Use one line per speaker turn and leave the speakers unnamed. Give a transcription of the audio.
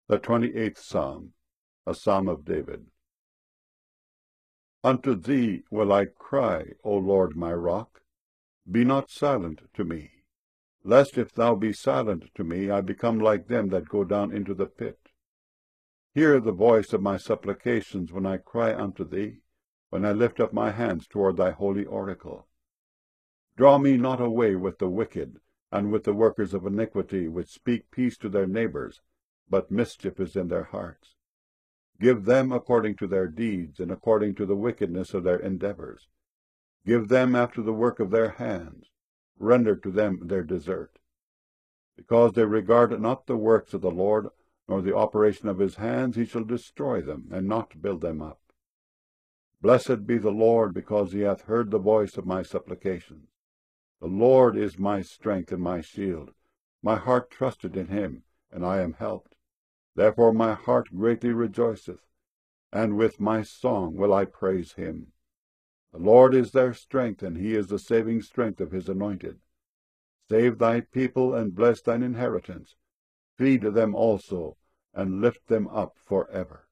The 28th Psalm, a Psalm of David. Unto thee will I cry, O Lord my rock. Be not silent to me, lest if thou be silent to me, I become like them that go down into the pit. Hear the voice of my supplications when I cry unto thee, when I lift up my hands toward thy holy oracle. Draw me not away with the wicked, and with the workers of iniquity, which speak peace to their neighbors, but mischief is in their hearts. Give them according to their deeds, and according to the wickedness of their endeavors. Give them after the work of their hands. Render to them their desert. Because they regard not the works of the Lord, nor the operation of his hands, he shall destroy them, and not build them up. Blessed be the Lord, because he hath heard the voice of my supplications. The Lord is my strength and my shield. My heart trusted in him, and I am helped. Therefore my heart greatly rejoiceth, and with my song will I praise him. The Lord is their strength, and he is the saving strength of his anointed. Save thy people, and bless thine inheritance. Feed them also, and lift them up forever.